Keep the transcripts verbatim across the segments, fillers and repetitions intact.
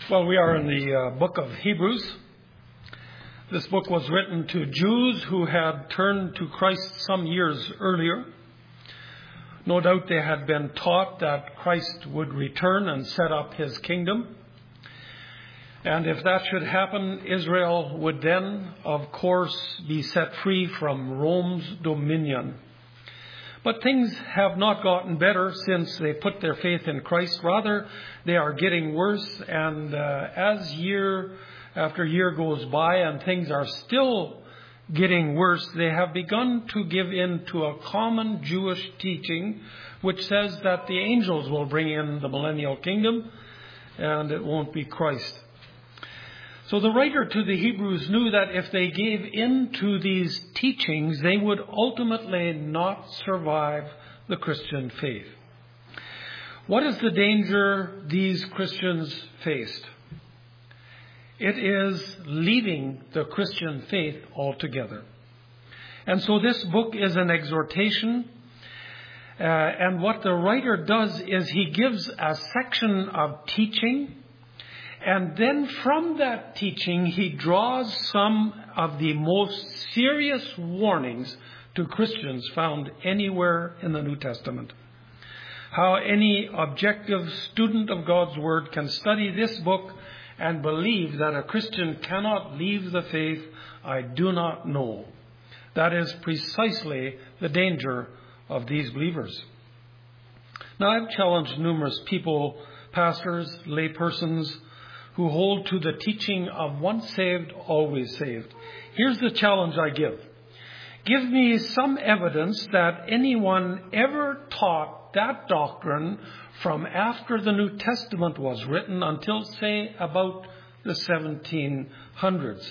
Well, we are in the uh, book of Hebrews. This book was written to Jews who had turned to Christ some years earlier. No doubt they had been taught that Christ would return and set up his kingdom. And if that should happen, Israel would then, of course, be set free from Rome's dominion. But things have not gotten better since they put their faith in Christ. Rather, they are getting worse. And uh, as year after year goes by and things are still getting worse, they have begun to give in to a common Jewish teaching which says that the angels will bring in the millennial kingdom and it won't be Christ. So the writer to the Hebrews knew that if they gave in to these teachings, they would ultimately not survive the Christian faith. What is the danger these Christians faced? It is leaving the Christian faith altogether. And so this book is an exhortation. Uh, and what the writer does is he gives a section of teaching. And then from that teaching, he draws some of the most serious warnings to Christians found anywhere in the New Testament. How any objective student of God's Word can study this book and believe that a Christian cannot leave the faith, I do not know. That is precisely the danger of these believers. Now, I've challenged numerous people, pastors, lay persons, who hold to the teaching of once saved, always saved. Here's the challenge I give. Give me some evidence that anyone ever taught that doctrine from after the New Testament was written until, say, about the seventeen hundreds.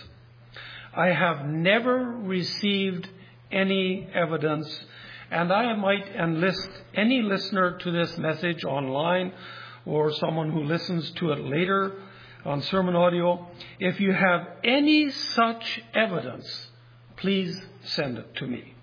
I have never received any evidence, and I might enlist any listener to this message online or someone who listens to it later on sermon audio. If you have any such evidence, please send it to me.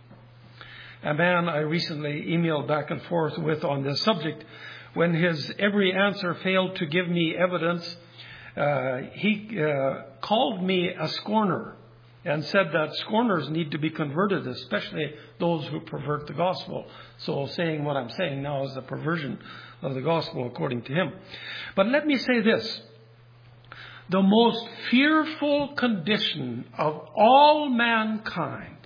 A man I recently emailed back and forth with on this subject, when his every answer failed to give me evidence, uh, he uh, called me a scorner and said that scorners need to be converted, especially those who pervert the gospel. So saying what I'm saying now is a perversion of the gospel according to him. But let me say this. The most fearful condition of all mankind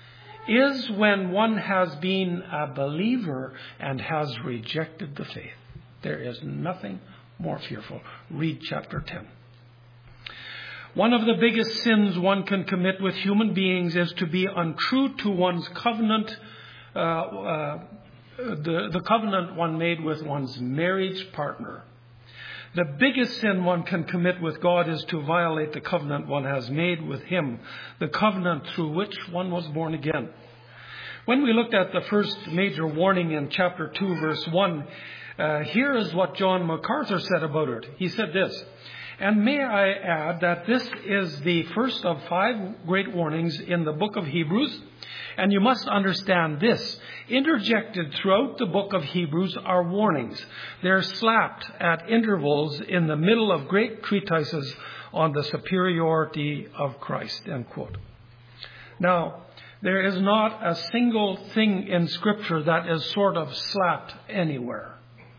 is when one has been a believer and has rejected the faith. There is nothing more fearful. Read chapter ten. One of the biggest sins one can commit with human beings is to be untrue to one's covenant, uh, uh, the, the covenant one made with one's marriage partner. The biggest sin one can commit with God is to violate the covenant one has made with Him, the covenant through which one was born again. When we looked at the first major warning in chapter two, verse one, uh, here is what John MacArthur said about it. He said this, and may I add that this is the first of five great warnings in the book of Hebrews. And you must understand this. Interjected throughout the book of Hebrews are warnings. They're slapped at intervals in the middle of great treatises on the superiority of Christ. End quote. Now, there is not a single thing in Scripture that is sort of slapped anywhere.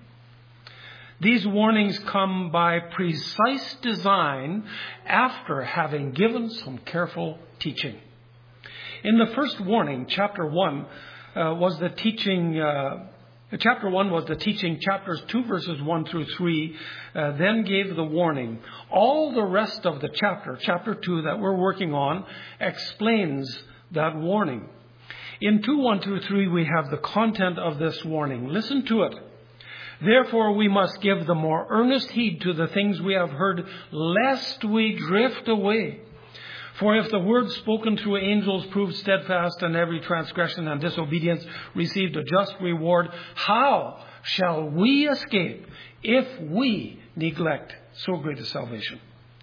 These warnings come by precise design after having given some careful teaching. In the first warning, chapter one uh, was the teaching. Uh, chapter one was the teaching. Chapters two, verses one through three, uh, then gave the warning. All the rest of the chapter, chapter two, that we're working on, explains that warning. In two, one through three, we have the content of this warning. Listen to it. Therefore, we must give the more earnest heed to the things we have heard, lest we drift away. For if the word spoken through angels proved steadfast, and every transgression and disobedience received a just reward, how shall we escape if we neglect so great a salvation?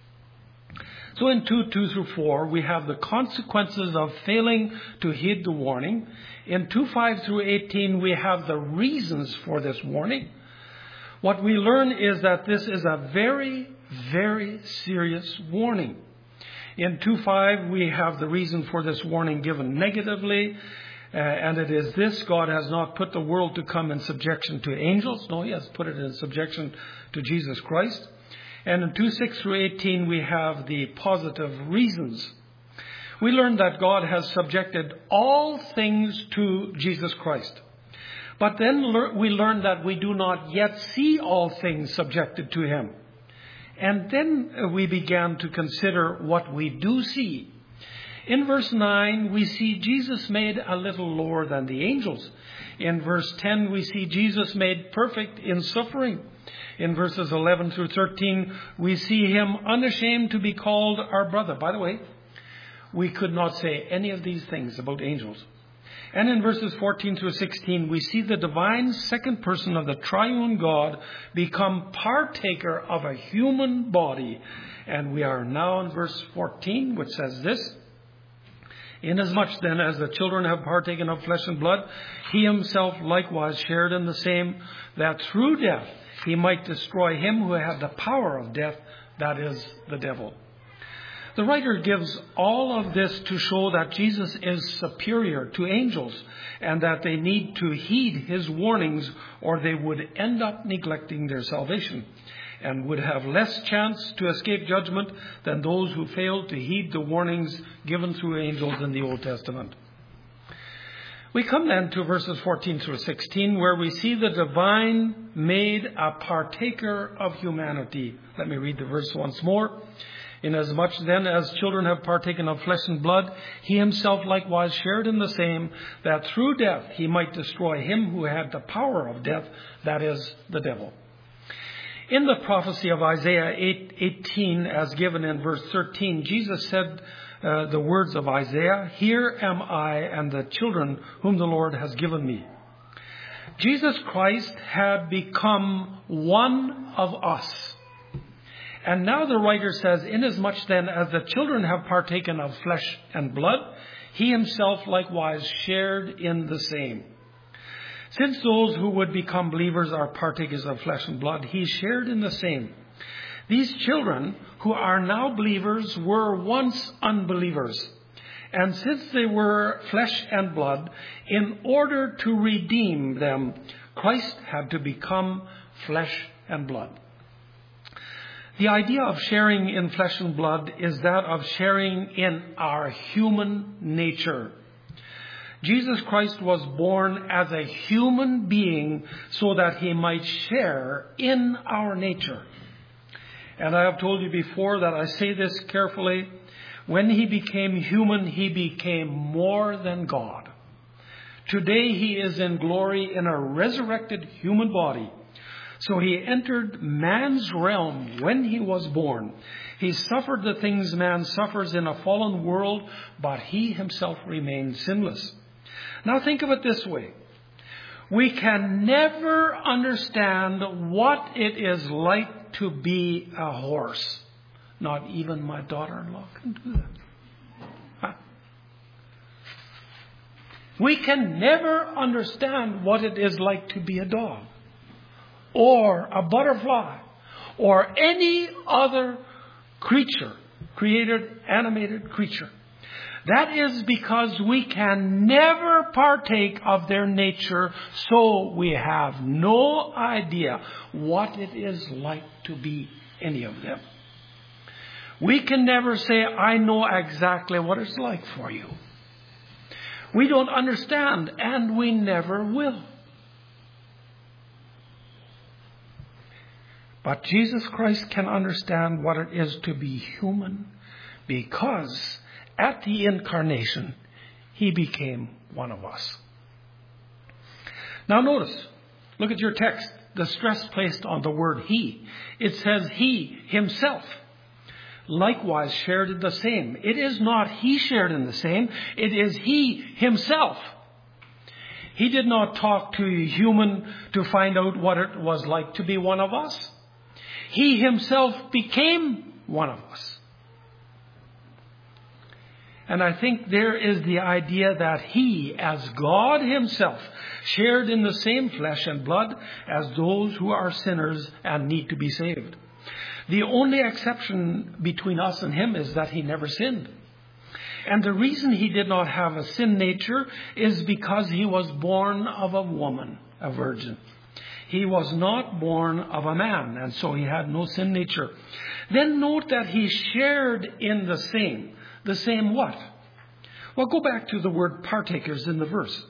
So in two, two through four, we have the consequences of failing to heed the warning. In two, five through eighteen, we have the reasons for this warning. What we learn is that this is a very, very serious warning. In two five, we have the reason for this warning given negatively, uh, and it is this: God has not put the world to come in subjection to angels. No, He has put it in subjection to Jesus Christ. And in two six through eighteen, we have the positive reasons. We learn that God has subjected all things to Jesus Christ. But then we learn that we do not yet see all things subjected to Him. And then we began to consider what we do see. In verse nine, we see Jesus made a little lower than the angels. In verse ten, we see Jesus made perfect in suffering. In verses eleven through thirteen, we see Him unashamed to be called our brother. By the way, we could not say any of these things about angels. And in verses fourteen through sixteen, we see the divine second person of the triune God become partaker of a human body. And we are now in verse fourteen, which says this: Inasmuch then as the children have partaken of flesh and blood, He Himself likewise shared in the same, that through death He might destroy him who had the power of death, that is, the devil. The writer gives all of this to show that Jesus is superior to angels and that they need to heed His warnings, or they would end up neglecting their salvation and would have less chance to escape judgment than those who failed to heed the warnings given through angels in the Old Testament. We come then to verses fourteen through sixteen, where we see the divine made a partaker of humanity. Let me read the verse once more. Inasmuch then as children have partaken of flesh and blood, He Himself likewise shared in the same, that through death He might destroy him who had the power of death, that is, the devil. In the prophecy of Isaiah eight eighteen, as given in verse thirteen, Jesus said uh, the words of Isaiah, "Here am I and the children whom the Lord has given me." Jesus Christ had become one of us. And now the writer says, inasmuch then as the children have partaken of flesh and blood, He Himself likewise shared in the same. Since those who would become believers are partakers of flesh and blood, He shared in the same. These children who are now believers were once unbelievers. And since they were flesh and blood, in order to redeem them, Christ had to become flesh and blood. The idea of sharing in flesh and blood is that of sharing in our human nature. Jesus Christ was born as a human being so that He might share in our nature. And I have told you before that I say this carefully. When He became human, He became more than God. Today He is in glory in a resurrected human body. So He entered man's realm when He was born. He suffered the things man suffers in a fallen world, but He Himself remained sinless. Now think of it this way. We can never understand what it is like to be a horse. Not even my daughter-in-law can do that. Huh? We can never understand what it is like to be a dog, or a butterfly, or any other creature, created, animated creature. That is because we can never partake of their nature, so we have no idea what it is like to be any of them. We can never say, I know exactly what it's like for you. We don't understand, and we never will. But Jesus Christ can understand what it is to be human, because at the incarnation, He became one of us. Now notice, look at your text, the stress placed on the word He. It says He Himself likewise shared in the same. It is not He shared in the same, it is He Himself. He did not talk to a human to find out what it was like to be one of us. He Himself became one of us. And I think there is the idea that He, as God Himself, shared in the same flesh and blood as those who are sinners and need to be saved. The only exception between us and him is that he never sinned. And the reason he did not have a sin nature is because he was born of a woman, a virgin. He was not born of a man, and so he had no sin nature. Then note that he shared in the same. The same what? Well, go back to the word partakers in the verse.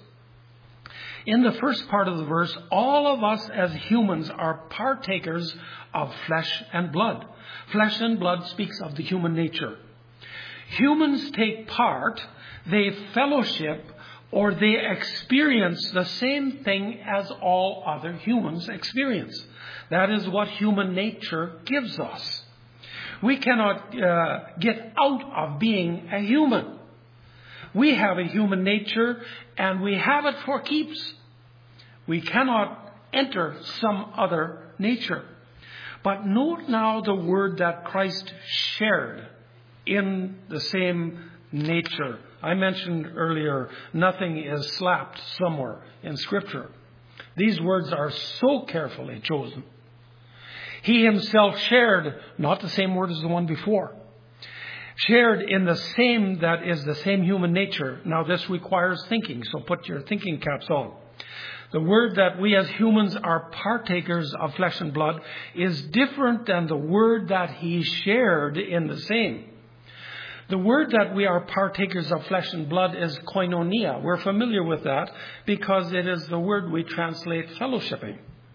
In the first part of the verse, all of us as humans are partakers of flesh and blood. Flesh and blood speaks of the human nature. Humans take part, they fellowship, or they experience the same thing as all other humans experience. That is what human nature gives us. We cannot uh, get out of being a human. We have a human nature, and we have it for keeps. We cannot enter some other nature. But note now the word that Christ shared in the same nature. I mentioned earlier, nothing is slapped somewhere in Scripture. These words are so carefully chosen. He himself shared, not the same word as the one before, shared in the same, that is the same human nature. Now this requires thinking, so put your thinking caps on. The word that we as humans are partakers of flesh and blood is different than the word that he shared in the same. The word that we are partakers of flesh and blood is koinonia. We're familiar with that because it is the word we translate fellowshipping.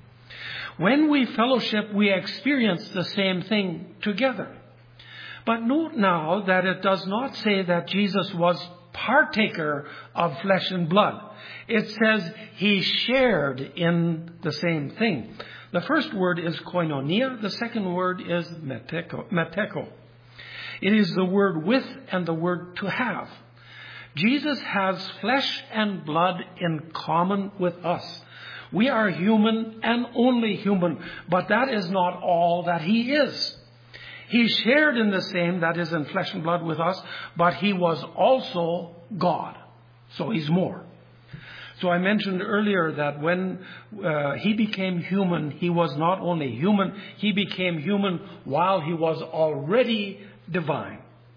When we fellowship, we experience the same thing together. But note now that it does not say that Jesus was partaker of flesh and blood. It says he shared in the same thing. The first word is koinonia. The second word is meteko. meteko. It is the word with and the word to have. Jesus has flesh and blood in common with us. We are human and only human, but that is not all that he is. He shared in the same, that is in flesh and blood with us, but he was also God. So he's more. So I mentioned earlier that when uh, he became human, he was not only human, he became human while he was already divine.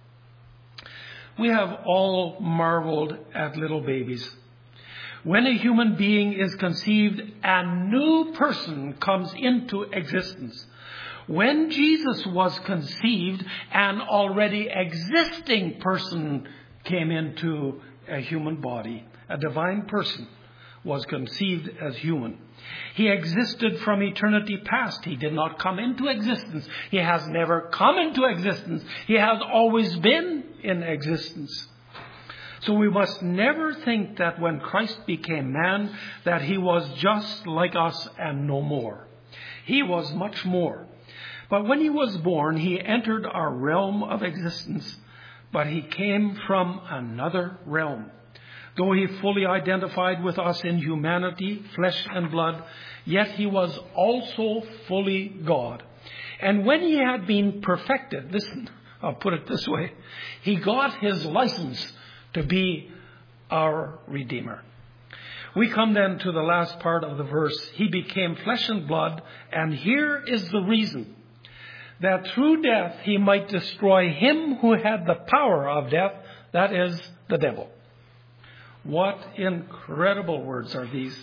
We have all marveled at little babies. When a human being is conceived, a new person comes into existence. When Jesus was conceived, an already existing person came into a human body. A divine person was conceived as human. He existed from eternity past. He did not come into existence. He has never come into existence. He has always been in existence. So we must never think that when Christ became man, that he was just like us and no more. He was much more. But when he was born, he entered our realm of existence, but he came from another realm. Though he fully identified with us in humanity, flesh and blood, yet he was also fully God. And when he had been perfected, listen, I'll put it this way, he got his license to be our Redeemer. We come then to the last part of the verse. He became flesh and blood, and here is the reason. That through death he might destroy him who had the power of death, that is, the devil. What incredible words are these.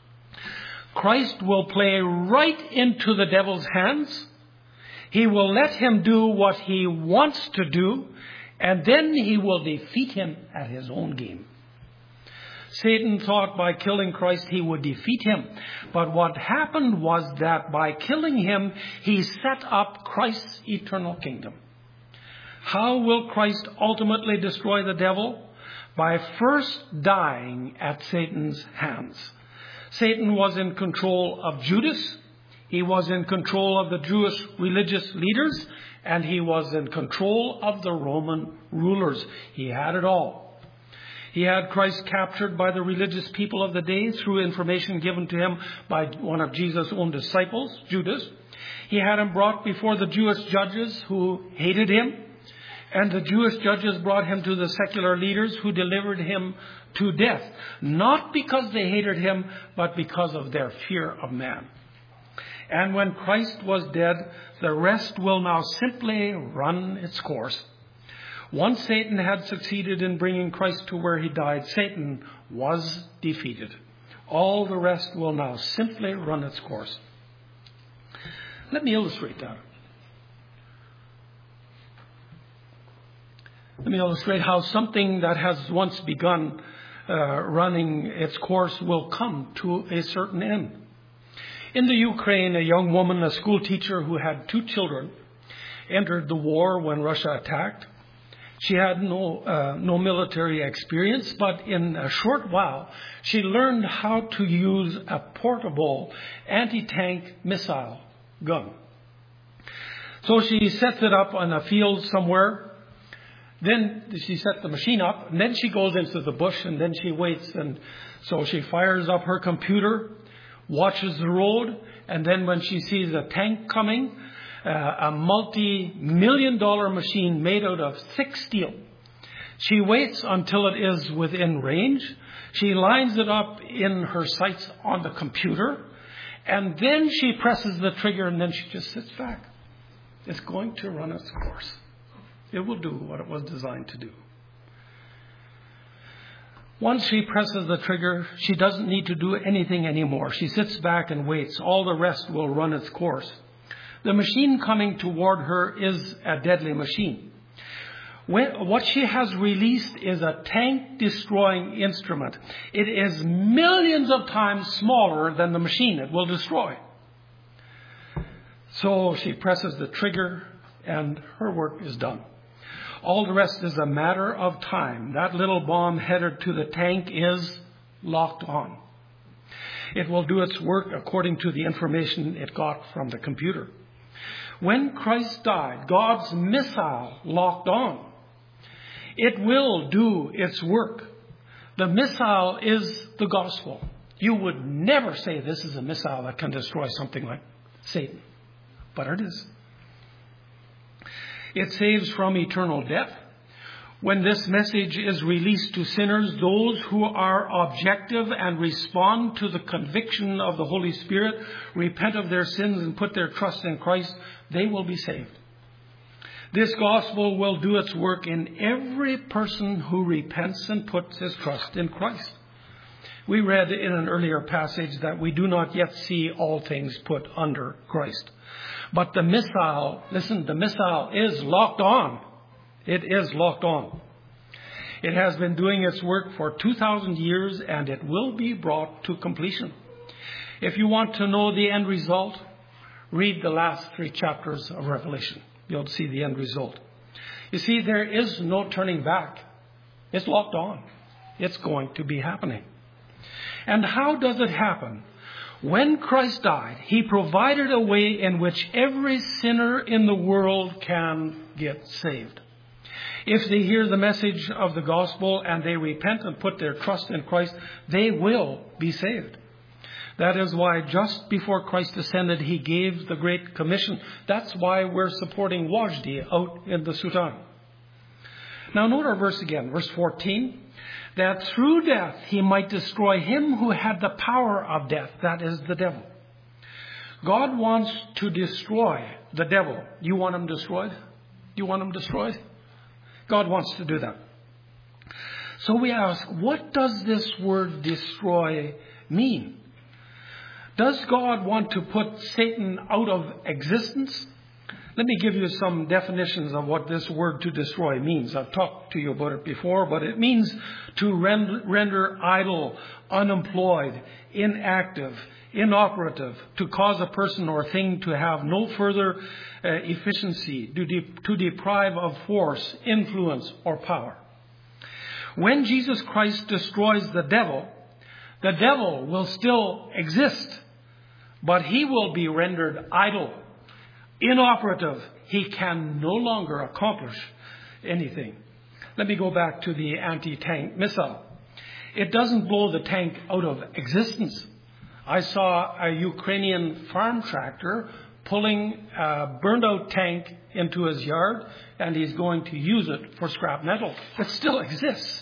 Christ will play right into the devil's hands. He will let him do what he wants to do, and then he will defeat him at his own game. Satan thought by killing Christ he would defeat him. But what happened was that by killing him, he set up Christ's eternal kingdom. How will Christ ultimately destroy the devil? By first dying at Satan's hands. Satan was in control of Judas. He was in control of the Jewish religious leaders. And he was in control of the Roman rulers. He had it all. He had Christ captured by the religious people of the day through information given to him by one of Jesus' own disciples, Judas. He had him brought before the Jewish judges who hated him. And the Jewish judges brought him to the secular leaders, who delivered him to death, not because they hated him, but because of their fear of man. And when Christ was dead, the rest will now simply run its course. Once Satan had succeeded in bringing Christ to where he died, Satan was defeated. All the rest will now simply run its course. Let me illustrate that. Let me illustrate how something that has once begun uh, running its course will come to a certain end. In the Ukraine, a young woman, a school teacher who had two children, entered the war when Russia attacked. She had no uh, no military experience, but in a short while, she learned how to use a portable anti-tank missile gun. So she sets it up on a field somewhere. Then she sets the machine up, and then she goes into the bush, and then she waits. And so she fires up her computer, watches the road, and then when she sees a tank coming, uh, a multi-million dollar machine made out of thick steel, she waits until it is within range. She lines it up in her sights on the computer, and then she presses the trigger, and then she just sits back. It's going to run its course. It will do what it was designed to do. Once she presses the trigger, she doesn't need to do anything anymore. She sits back and waits. All the rest will run its course. The machine coming toward her is a deadly machine. When, what she has released is a tank-destroying instrument. It is millions of times smaller than the machine it will destroy. So she presses the trigger, and her work is done. All the rest is a matter of time. That little bomb headed to the tank is locked on. It will do its work according to the information it got from the computer. When Christ died, God's missile locked on. It will do its work. The missile is the gospel. You would never say this is a missile that can destroy something like Satan. But it is. It saves from eternal death. When this message is released to sinners, those who are objective and respond to the conviction of the Holy Spirit, repent of their sins and put their trust in Christ, they will be saved. This gospel will do its work in every person who repents and puts his trust in Christ. We read in an earlier passage that we do not yet see all things put under Christ. But the missile, listen, the missile is locked on. It is locked on. It has been doing its work for two thousand years, and it will be brought to completion. If you want to know the end result, read the last three chapters of Revelation. You'll see the end result. You see, there is no turning back. It's locked on. It's going to be happening. And how does it happen? When Christ died, he provided a way in which every sinner in the world can get saved. If they hear the message of the gospel and they repent and put their trust in Christ, they will be saved. That is why just before Christ ascended, he gave the Great Commission. That's why we're supporting Wajdi out in the Sudan. Now note our verse again, verse fourteen. That through death he might destroy him who had the power of death, that is the devil. God wants to destroy the devil. You want him destroyed? You want him destroyed? God wants to do that. So we ask, what does this word destroy mean? Does God want to put Satan out of existence? Let me give you some definitions of what this word to destroy means. I've talked to you about it before, but it means to rend- render idle, unemployed, inactive, inoperative, to cause a person or thing to have no further uh, efficiency, to, de- to deprive of force, influence, or power. When Jesus Christ destroys the devil, the devil will still exist, but he will be rendered idle, inoperative. He can no longer accomplish anything. Let me go back to the anti-tank missile. It doesn't blow the tank out of existence. I saw a Ukrainian farm tractor pulling a burned out tank into his yard, and he's going to use it for scrap metal. It still exists.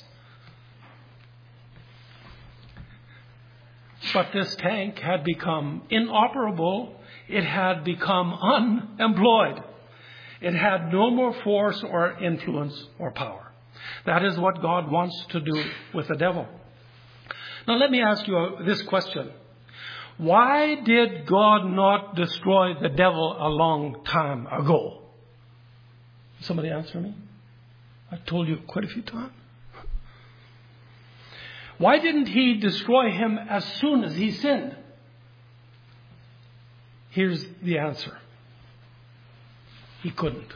But this tank had become inoperable. It had become unemployed. It had no more force or influence or power. That is what God wants to do with the devil. Now let me ask you this question. Why did God not destroy the devil a long time ago? Somebody answer me? I told you quite a few times. Why didn't he destroy him as soon as he sinned? Here's the answer. He couldn't.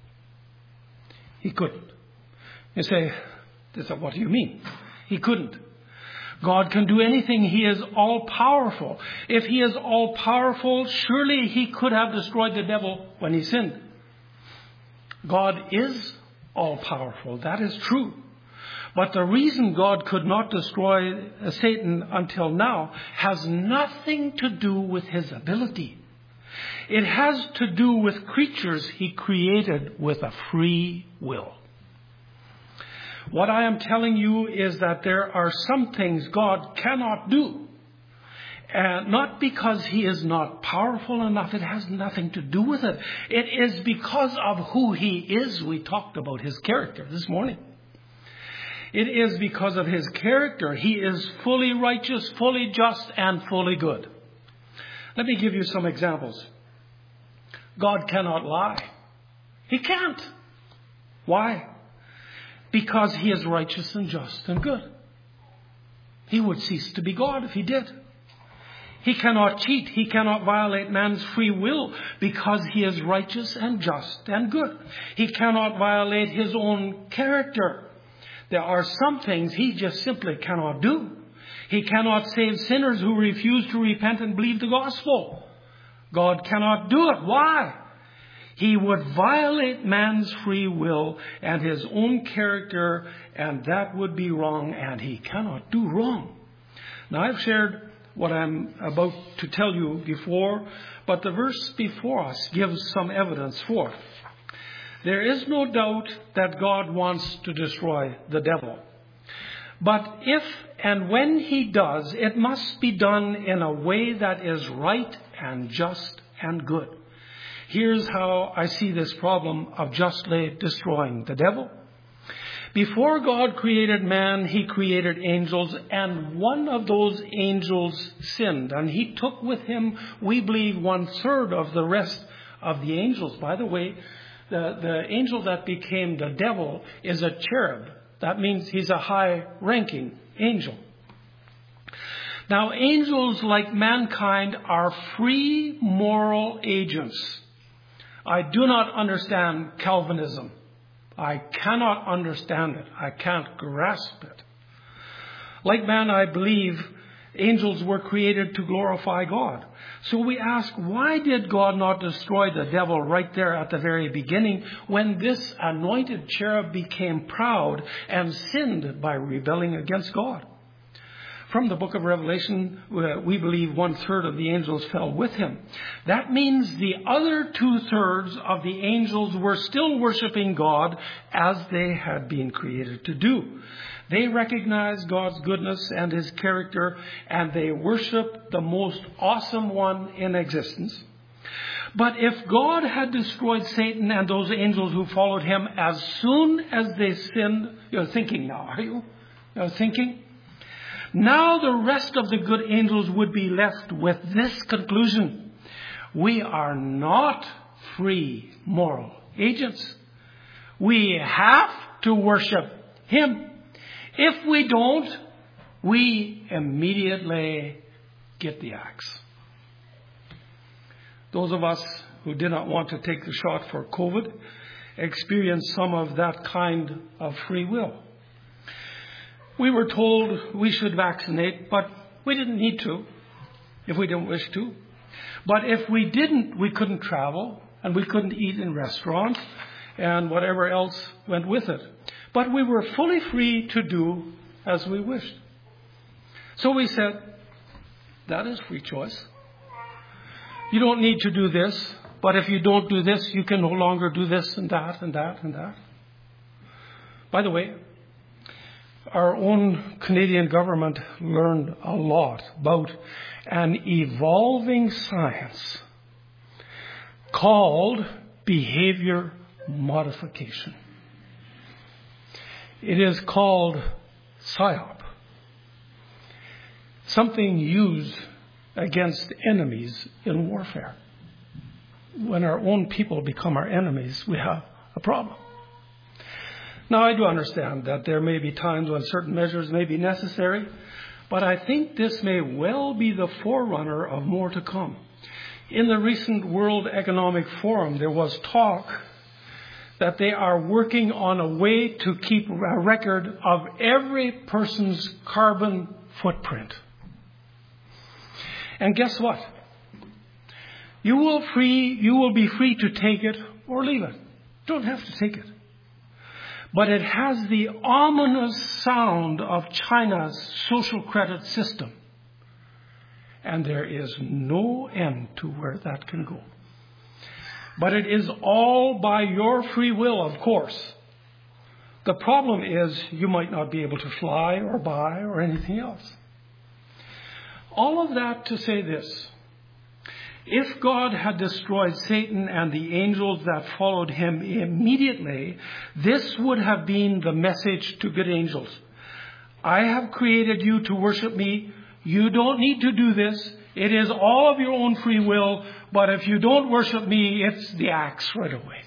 He couldn't. You say, what do you mean? He couldn't. God can do anything. He is all-powerful. If he is all-powerful, surely he could have destroyed the devil when he sinned. God is all-powerful. That is true. But the reason God could not destroy Satan until now has nothing to do with his ability. It has to do with creatures he created with a free will. What I am telling you is that there are some things God cannot do. And not because he is not powerful enough. It has nothing to do with it. It is because of who he is. We talked about his character this morning. It is because of his character. He is fully righteous, fully just, and fully good. Let me give you some examples. God cannot lie. He can't. Why? Because he is righteous and just and good. He would cease to be God if he did. He cannot cheat. He cannot violate man's free will because he is righteous and just and good. He cannot violate his own character. There are some things he just simply cannot do. He cannot save sinners who refuse to repent and believe the gospel. God cannot do it. Why? He would violate man's free will and his own character, and that would be wrong, and he cannot do wrong. Now, I've shared what I'm about to tell you before, but the verse before us gives some evidence for it. There is no doubt that God wants to destroy the devil. But if and when he does, it must be done in a way that is right and just and good. Here's how I see this problem of justly destroying the devil. Before God created man, he created angels, and one of those angels sinned. And he took with him, we believe, one third of the rest of the angels. By the way, the, the angel that became the devil is a cherub. That means he's a high-ranking angel. Now, angels, like mankind, are free moral agents. I do not understand Calvinism. I cannot understand it. I can't grasp it. Like man, I believe angels were created to glorify God. So we ask, why did God not destroy the devil right there at the very beginning when this anointed cherub became proud and sinned by rebelling against God? From the book of Revelation, we believe one third of the angels fell with him. That means the other two thirds of the angels were still worshiping God as they had been created to do. They recognized God's goodness and his character, and they worshiped the most awesome one in existence. But if God had destroyed Satan and those angels who followed him as soon as they sinned, you're thinking now, are you? You're thinking? Now the rest of the good angels would be left with this conclusion. We are not free moral agents. We have to worship him. If we don't, we immediately get the axe. Those of us who did not want to take the shot for COVID experienced some of that kind of free will. We were told we should vaccinate, but we didn't need to if we didn't wish to. But if we didn't, we couldn't travel and we couldn't eat in restaurants and whatever else went with it. But we were fully free to do as we wished. So we said, that is free choice. You don't need to do this but if you don't do this, you can no longer do this and that and that and that. By the way, our own Canadian government learned a lot about an evolving science called behavior modification. It is called PSYOP, something used against enemies in warfare. When our own people become our enemies, we have a problem. Now, I do understand that there may be times when certain measures may be necessary, but I think this may well be the forerunner of more to come. In the recent World Economic Forum, there was talk that they are working on a way to keep a record of every person's carbon footprint. And guess what? You will free, you will be free to take it or leave it. Don't have to take it. But it has the ominous sound of China's social credit system. And there is no end to where that can go. But it is all by your free will, of course. The problem is you might not be able to fly or buy or anything else. All of that to say this. If God had destroyed Satan and the angels that followed him immediately, this would have been the message to good angels. I have created you to worship me. You don't need to do this. It is all of your own free will. But if you don't worship me, it's the axe right away.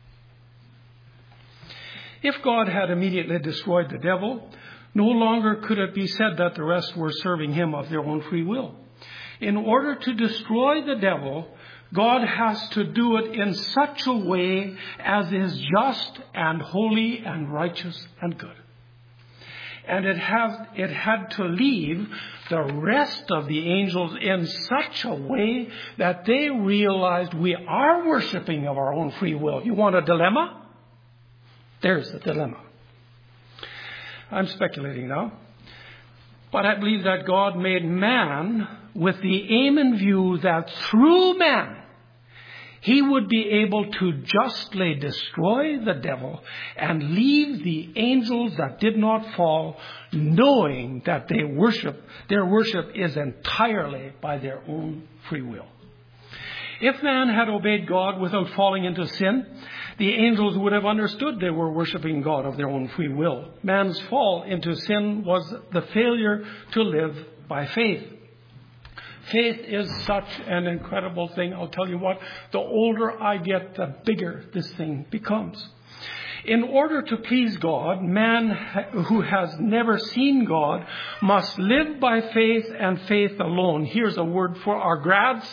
If God had immediately destroyed the devil, no longer could it be said that the rest were serving him of their own free will. In order to destroy the devil, God has to do it in such a way as is just and holy and righteous and good. And it, has, it had to leave the rest of the angels in such a way that they realized we are worshiping of our own free will. You want a dilemma? There's the dilemma. I'm speculating now. But I believe that God made man with the aim in view that through man, he would be able to justly destroy the devil and leave the angels that did not fall, knowing that they worship, their worship is entirely by their own free will. If man had obeyed God without falling into sin, the angels would have understood they were worshiping God of their own free will. Man's fall into sin was the failure to live by faith. Faith is such an incredible thing. I'll tell you what, the older I get, the bigger this thing becomes. In order to please God, man who has never seen God must live by faith and faith alone. Here's a word for our grads.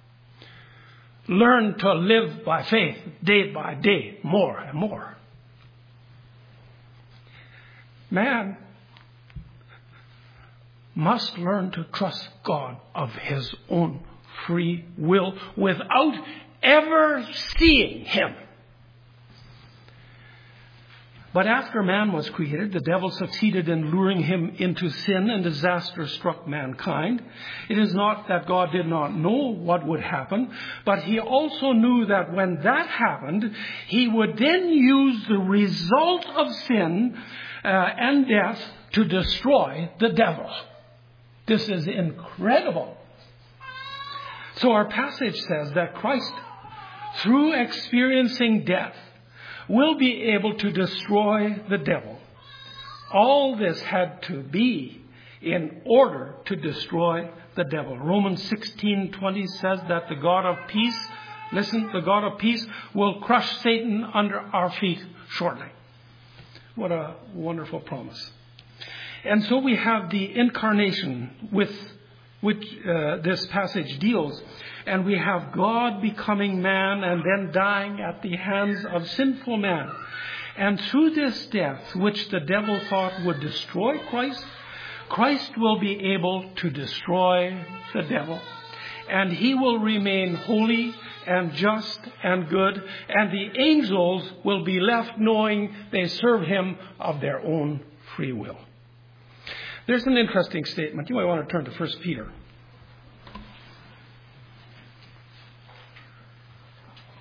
Learn to live by faith day by day, more and more. Man must learn to trust God of his own free will without ever seeing him. But after man was created, the devil succeeded in luring him into sin, and disaster struck mankind. It is not that God did not know what would happen, but he also knew that when that happened, he would then use the result of sin uh, and death to destroy the devil. This is incredible. So our passage says that Christ, through experiencing death, will be able to destroy the devil. All this had to be in order to destroy the devil. Romans sixteen twenty says that the God of peace, listen, the God of peace will crush Satan under our feet shortly. What a wonderful promise. And so we have the incarnation with which uh, this passage deals. And we have God becoming man and then dying at the hands of sinful man. And through this death, which the devil thought would destroy Christ, Christ will be able to destroy the devil. And he will remain holy and just and good. And the angels will be left knowing they serve him of their own free will. There's an interesting statement. You might want to turn to First Peter.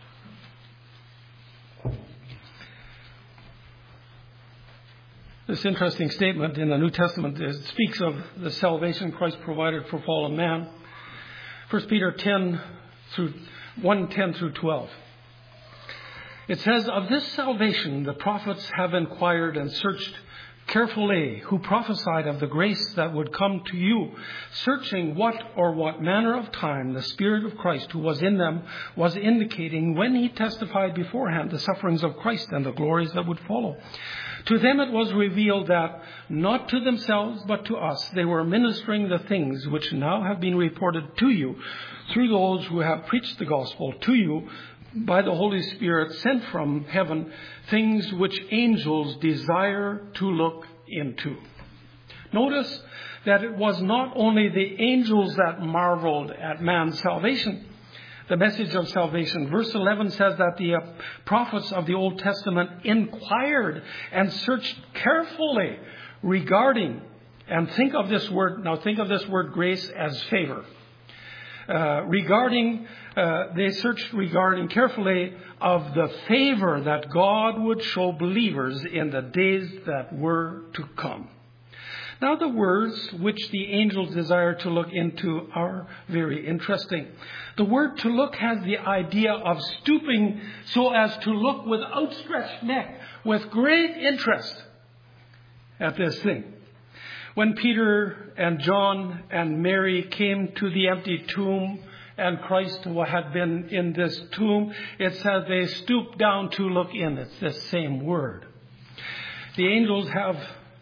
this interesting statement in the New Testament. It speaks of the salvation Christ provided for fallen man. First Peter ten through one ten through twelve. It says, "Of this salvation the prophets have inquired and searched carefully, who prophesied of the grace that would come to you, searching what or what manner of time the Spirit of Christ who was in them was indicating when he testified beforehand the sufferings of Christ and the glories that would follow. To them it was revealed that, not to themselves but to us, they were ministering the things which now have been reported to you through those who have preached the gospel to you by the Holy Spirit sent from heaven, things which angels desire to look into." Notice that it was not only the angels that marveled at man's salvation, the message of salvation. Verse eleven says that the uh, prophets of the Old Testament inquired and searched carefully regarding, and think of this word, now think of this word grace as favor. Uh, regarding, uh, they searched regarding carefully of the favor that God would show believers in the days that were to come. Now the words which the angels desire to look into are very interesting. The word to look has the idea of stooping so as to look with outstretched neck, with great interest at this thing. When Peter and John and Mary came to the empty tomb and Christ had been in this tomb, it says they stooped down to look in. It's the same word. The angels have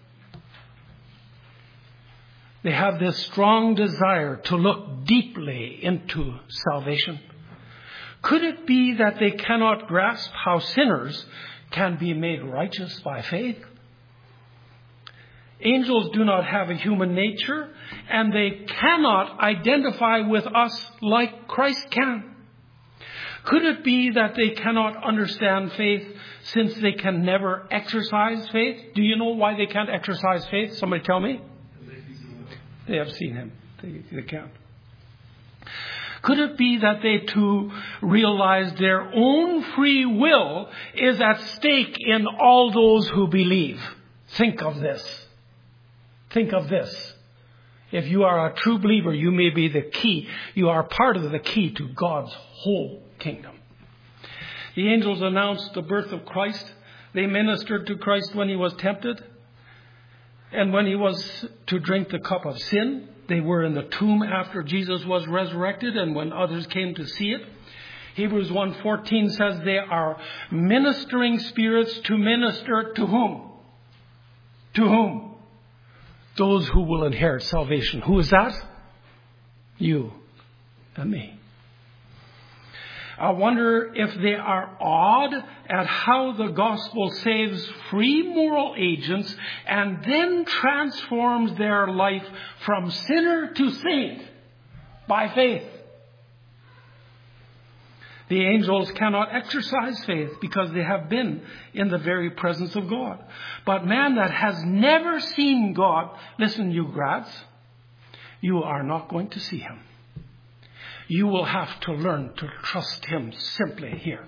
They have this strong desire to look deeply into salvation. Could it be that they cannot grasp how sinners can be made righteous by faith? Angels do not have a human nature, and they cannot identify with us like Christ can. Could it be that they cannot understand faith since they can never exercise faith? Do you know why they can't exercise faith? Somebody tell me. They have seen him. They, they can't. Could it be that they too realize their own free will is at stake in all those who believe? Think of this. Think of this. If you are a true believer, you may be the key. You are part of the key to God's whole kingdom. The angels announced the birth of Christ. They ministered to Christ when he was tempted. And when he was to drink the cup of sin, they were in the tomb after Jesus was resurrected and when others came to see it. Hebrews one fourteen says they are ministering spirits to minister to whom? To whom? Those who will inherit salvation. Who is that? You and me. I wonder if they are awed at how the gospel saves free moral agents and then transforms their life from sinner to saint by faith. The angels cannot exercise faith because they have been in the very presence of God. But man that has never seen God, listen, you grads, you are not going to see him. You will have to learn to trust him simply here.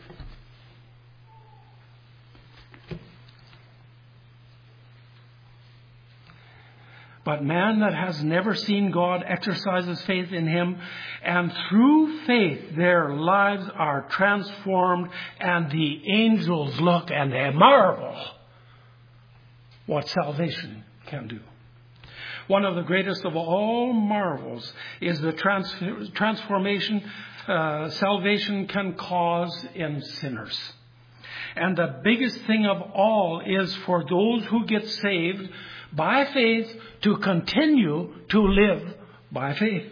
But man that has never seen God exercises faith in him, and through faith their lives are transformed, and the angels look and they marvel what salvation can do. One of the greatest of all marvels is the trans- transformation uh, salvation can cause in sinners. And the biggest thing of all is for those who get saved by faith to continue to live by faith.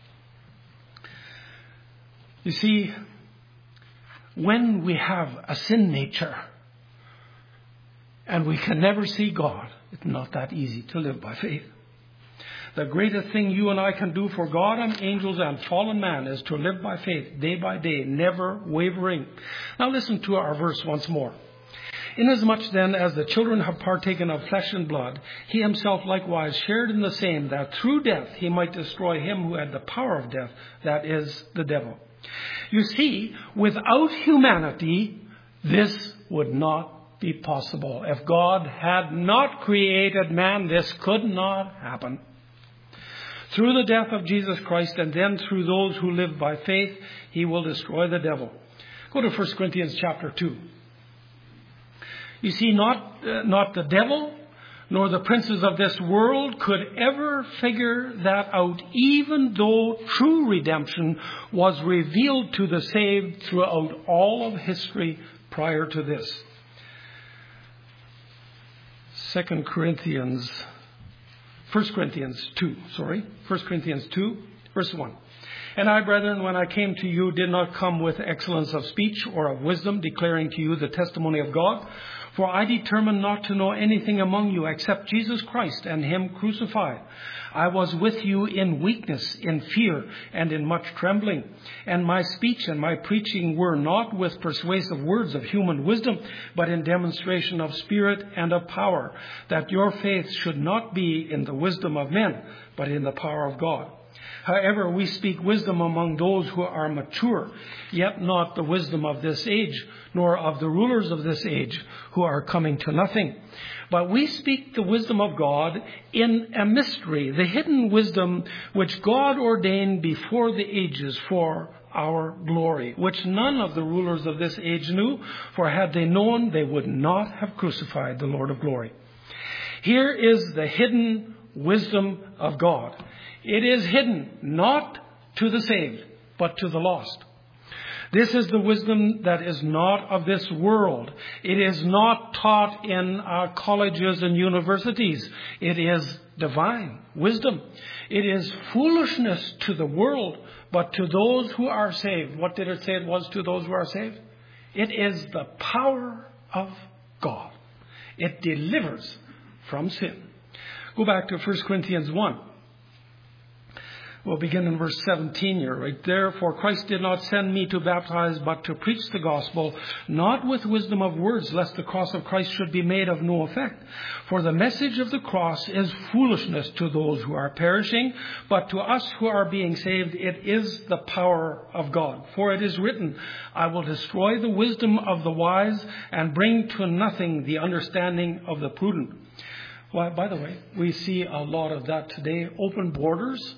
You see, when we have a sin nature and we can never see God, it's not that easy to live by faith. The greatest thing you and I can do for God and angels and fallen man is to live by faith day by day, never wavering. Now listen to our verse once more. Inasmuch then as the children have partaken of flesh and blood, he himself likewise shared in the same, that through death he might destroy him who had the power of death, that is, the devil. You see, without humanity, this would not be possible. If God had not created man, this could not happen. Through the death of Jesus Christ, and then through those who live by faith, he will destroy the devil. Go to First Corinthians chapter two. You see, not, uh, not the devil nor the princes of this world could ever figure that out, even though true redemption was revealed to the saved throughout all of history prior to this. Second Corinthians, First Corinthians two, sorry, First Corinthians two, verse one. And I, brethren, when I came to you, did not come with excellence of speech or of wisdom, declaring to you the testimony of God. For I determined not to know anything among you except Jesus Christ and him crucified. I was with you in weakness, in fear, and in much trembling. And my speech and my preaching were not with persuasive words of human wisdom, but in demonstration of spirit and of power, that your faith should not be in the wisdom of men, but in the power of God. However, we speak wisdom among those who are mature, yet not the wisdom of this age, nor of the rulers of this age, who are coming to nothing. But we speak the wisdom of God in a mystery, the hidden wisdom which God ordained before the ages for our glory, which none of the rulers of this age knew, for had they known, they would not have crucified the Lord of glory. Here is the hidden wisdom of God. It is hidden not to the saved, but to the lost. This is the wisdom that is not of this world. It is not taught in our colleges and universities. It is divine wisdom. It is foolishness to the world, but to those who are saved. What did it say it was to those who are saved? It is the power of God. It delivers from sin. Go back to First Corinthians one. We'll begin in verse seventeen here, right there. For Christ did not send me to baptize, but to preach the gospel, not with wisdom of words, lest the cross of Christ should be made of no effect. For the message of the cross is foolishness to those who are perishing, but to us who are being saved, it is the power of God. For it is written, I will destroy the wisdom of the wise and bring to nothing the understanding of the prudent. Well, by the way, we see a lot of that today. Open borders.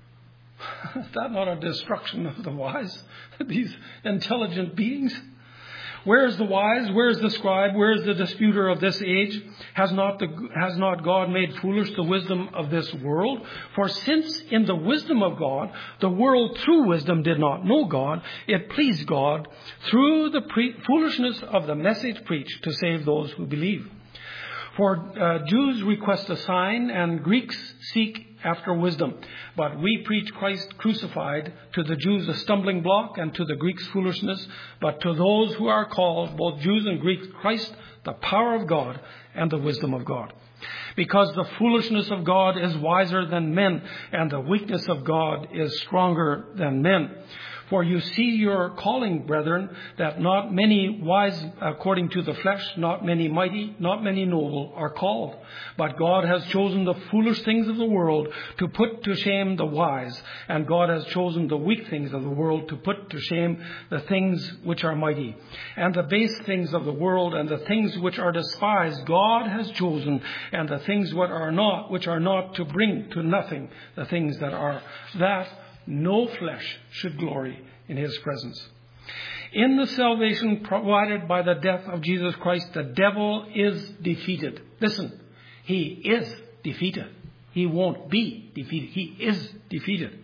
Is that not a destruction of the wise? These intelligent beings? Where is the wise? Where is the scribe? Where is the disputer of this age? Has not the, has not God made foolish the wisdom of this world? For since in the wisdom of God, the world through wisdom did not know God, it pleased God through the pre- foolishness of the message preached to save those who believe. For uh, Jews request a sign and Greeks seek after wisdom. But we preach Christ crucified, to the Jews a stumbling block and to the Greeks foolishness. But to those who are called, both Jews and Greeks, Christ, the power of God and the wisdom of God. Because the foolishness of God is wiser than men, and the weakness of God is stronger than men. For you see your calling, brethren, that not many wise according to the flesh, not many mighty, not many noble are called. But God has chosen the foolish things of the world to put to shame the wise. And God has chosen the weak things of the world to put to shame the things which are mighty. And the base things of the world and the things which are despised, God has chosen. And the things which are not, which are not, to bring to nothing the things that are, that no flesh should glory in his presence. In the salvation provided by the death of Jesus Christ, the devil is defeated. Listen, he is defeated. He won't be defeated. He is defeated.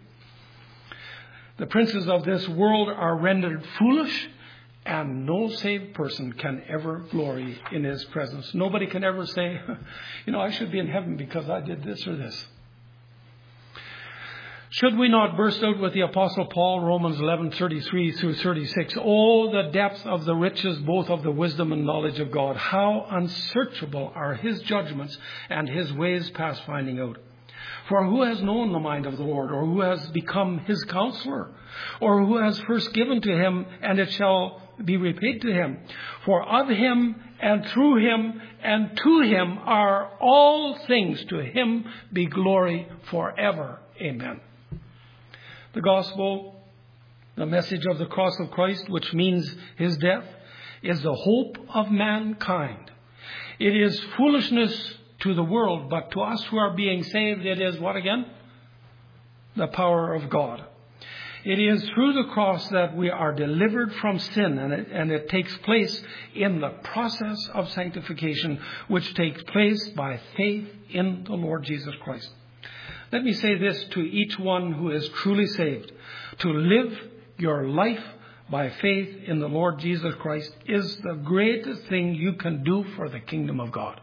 The princes of this world are rendered foolish, and no saved person can ever glory in his presence. Nobody can ever say, you know, I should be in heaven because I did this or this. Should we not burst out with the Apostle Paul, Romans eleven, thirty-three through thirty-six? Oh, the depth of the riches, both of the wisdom and knowledge of God. How unsearchable are his judgments and his ways past finding out. For who has known the mind of the Lord, or who has become his counselor, or who has first given to him, and it shall be repaid to him? For of him and through him and to him are all things. To him be glory forever. Amen. The gospel, the message of the cross of Christ, which means his death, is the hope of mankind. It is foolishness to the world, but to us who are being saved, it is what again? The power of God. It is through the cross that we are delivered from sin, and it, and it takes place in the process of sanctification, which takes place by faith in the Lord Jesus Christ. Let me say this to each one who is truly saved. To live your life by faith in the Lord Jesus Christ is the greatest thing you can do for the kingdom of God.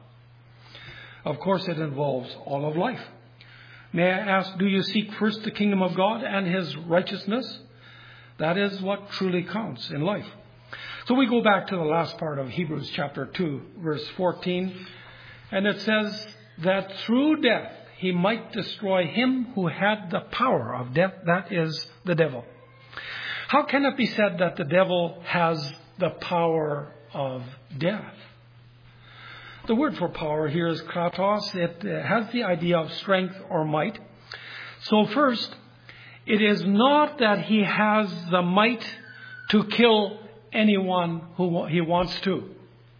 Of course, it involves all of life. May I ask, do you seek first the kingdom of God and His righteousness? That is what truly counts in life. So we go back to the last part of Hebrews chapter two, verse fourteen. And it says that through death He might destroy him who had the power of death, that is the devil. How can it be said that the devil has the power of death? The word for power here is kratos. It has the idea of strength or might. So first, it is not that he has the might to kill anyone who he wants to.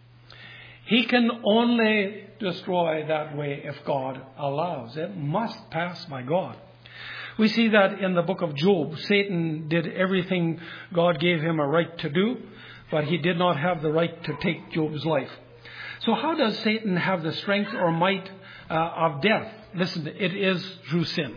He can only destroy that way if God allows. It must pass by God. We see that in the book of Job. Satan did everything God gave him a right to do, but he did not have the right to take Job's life. So how does Satan have the strength or might uh, of death? Listen, it is through sin.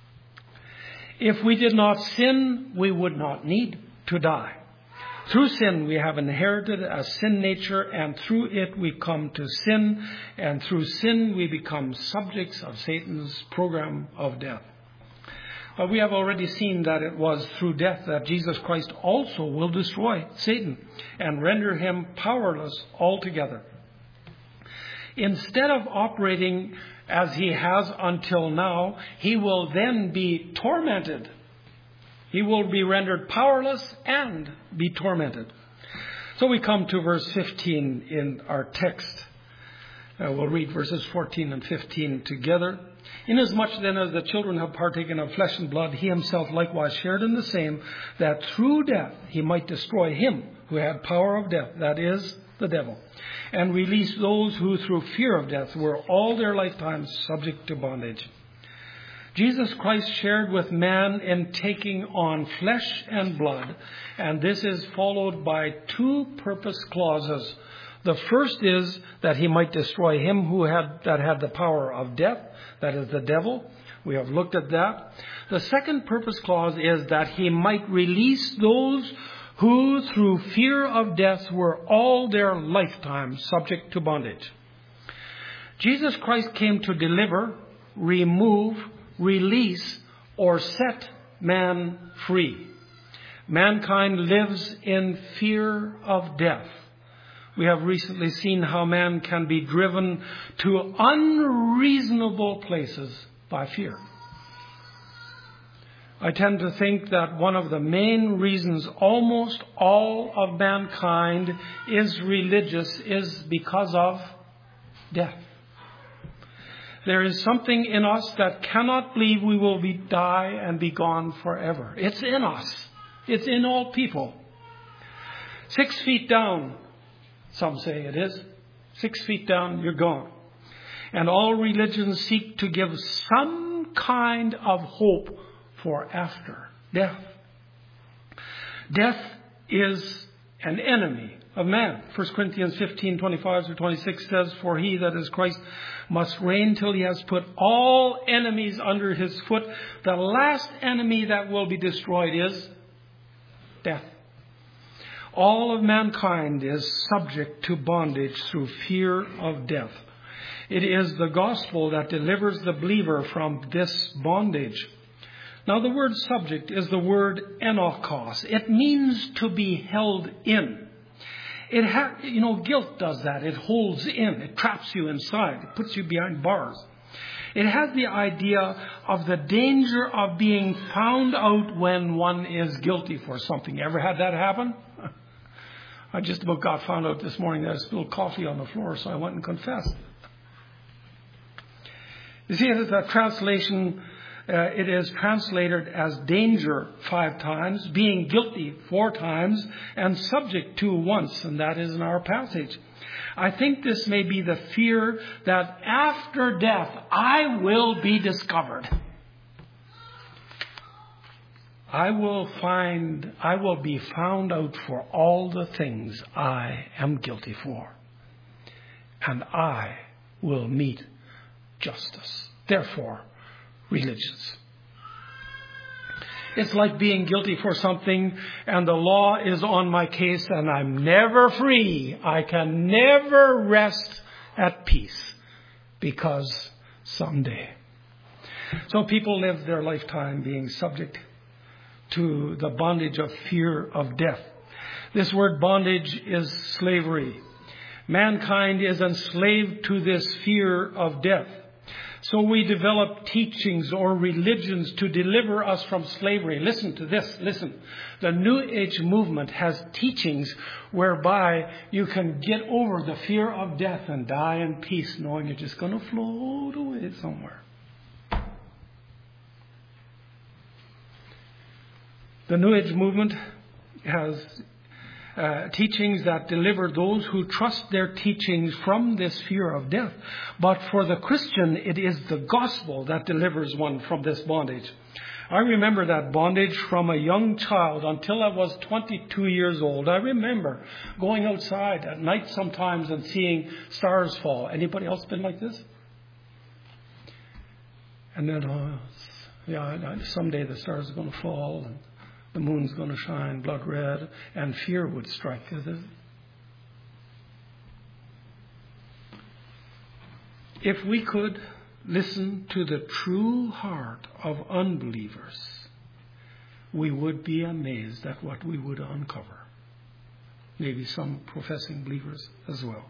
If we did not sin, we would not need to die. Through sin, we have inherited a sin nature, and through it we come to sin, and through sin we become subjects of Satan's program of death. But we have already seen that it was through death that Jesus Christ also will destroy Satan and render him powerless altogether. Instead of operating as he has until now, he will then be tormented. He will be rendered powerless and be tormented. So we come to verse fifteen in our text. Uh, we'll read verses fourteen and fifteen together. Inasmuch then as the children have partaken of flesh and blood, he himself likewise shared in the same, that through death he might destroy him who had power of death, that is, the devil, and release those who through fear of death were all their lifetimes subject to bondage. Jesus Christ shared with man in taking on flesh and blood, and this is followed by two purpose clauses. The first is that he might destroy him who had that had the power of death, that is the devil. We have looked at that. The second purpose clause is that he might release those who through fear of death were all their lifetime subject to bondage. Jesus Christ came to deliver, remove, release, or set man free. Mankind lives in fear of death. We have recently seen how man can be driven to unreasonable places by fear. I tend to think that one of the main reasons almost all of mankind is religious is because of death. There is something in us that cannot believe we will be die and be gone forever. It's in us. It's in all people. Six feet down, some say it is. Six feet down, you're gone. And all religions seek to give some kind of hope for after death. Death is an enemy of man. First Corinthians fifteen, twenty-five through twenty-six says, for he, that is Christ, must reign till he has put all enemies under his foot. The last enemy that will be destroyed is death. All of mankind is subject to bondage through fear of death. It is the gospel that delivers the believer from this bondage. Now the word subject is the word enokos. It means to be held in. It ha- you know, guilt does that. It holds in. It traps you inside. It puts you behind bars. It has the idea of the danger of being found out when one is guilty for something. Ever had that happen? I just about got found out this morning that I spilled coffee on the floor, so I went and confessed. You see, it is a translation uh, it is translated as danger five times, being guilty four times, and subject to once, and that is in our passage. I think this may be the fear that after death I will be discovered. I will find, I will be found out for all the things I am guilty for. And I will meet justice. Therefore, religions. It's like being guilty for something and the law is on my case and I'm never free. I can never rest at peace because someday. So people live their lifetime being subject to the bondage of fear of death. This word bondage is slavery. Mankind is enslaved to this fear of death. So we develop teachings or religions to deliver us from slavery. Listen to this. Listen. The New Age movement has teachings whereby you can get over the fear of death and die in peace, knowing you're just going to float away somewhere. The New Age movement has uh, teachings that deliver those who trust their teachings from this fear of death. But for the Christian, it is the gospel that delivers one from this bondage. I remember that bondage from a young child until I was twenty-two years old. I remember going outside at night sometimes and seeing stars fall. Anybody else been like this? And then, uh, yeah, someday the stars are going to fall and the moon's going to shine blood red, and fear would strike. If we could listen to the true heart of unbelievers, we would be amazed at what we would uncover. Maybe some professing believers as well.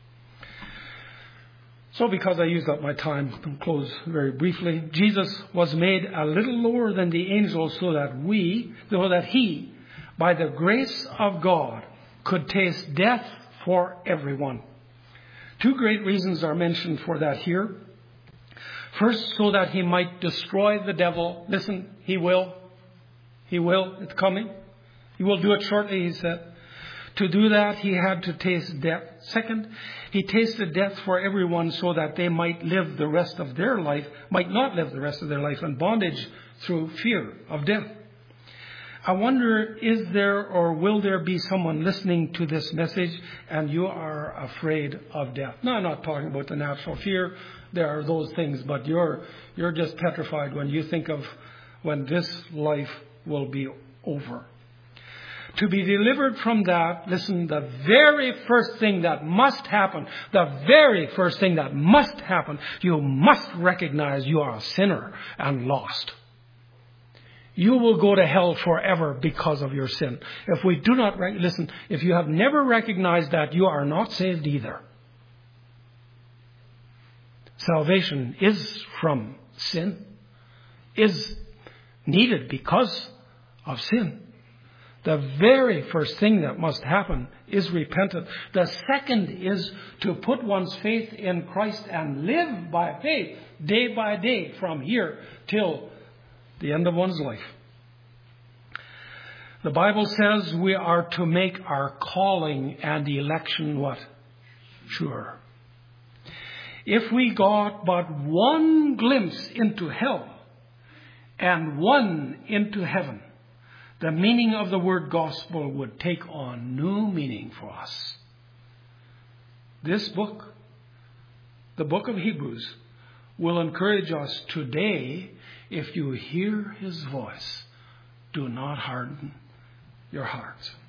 So because I used up my time, I'll close very briefly. Jesus was made a little lower than the angels so that we, so that he, by the grace of God, could taste death for everyone. Two great reasons are mentioned for that here. First, so that he might destroy the devil. Listen, he will. He will. It's coming. He will do it shortly, he said. To do that, he had to taste death. Second, he tasted death for everyone so that they might live the rest of their life, might not live the rest of their life in bondage through fear of death. I wonder, is there or will there be someone listening to this message and you are afraid of death? No, I'm not talking about the natural fear. There are those things, but you're, you're just petrified when you think of when this life will be over. To be delivered from that, listen, the very first thing that must happen, the very first thing that must happen, you must recognize you are a sinner and lost. You will go to hell forever because of your sin. If we do not, rec- listen, if you have never recognized that, you are not saved either. Salvation is from sin, is needed because of sin. The very first thing that must happen is repentance. The second is to put one's faith in Christ and live by faith day by day from here till the end of one's life. The Bible says we are to make our calling and election what? Sure. If we got but one glimpse into hell and one into heaven, the meaning of the word gospel would take on new meaning for us. This book, the book of Hebrews, will encourage us today. If you hear his voice, do not harden your hearts.